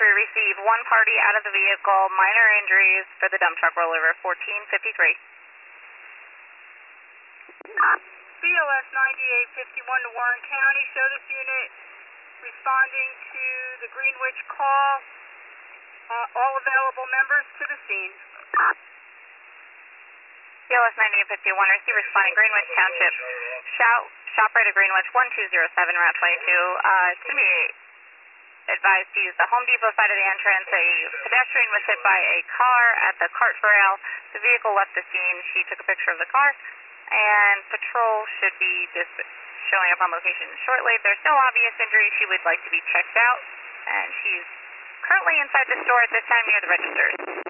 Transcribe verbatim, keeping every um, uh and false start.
receive one party out of the vehicle, minor injuries for the dump truck rollover, fourteen fifty-three. B O S ninety-eight fifty-one to Warren County. Show this unit responding to the Greenwich call. Uh, all available members to the scene. B O S ninety-eight fifty-one, receive responding Greenwich Township. Shout, ShopRite of Greenwich, one two zero seven, Route twenty-two. Uh, it's going to be advised to use the Home Depot side of the entrance. A pedestrian was hit by a car at the cart rail. The vehicle left the scene. She took a picture of the car, and patrol should be just showing up on location shortly. If there's no obvious injury, she would like to be checked out, and she's currently inside the store at this time near the registers.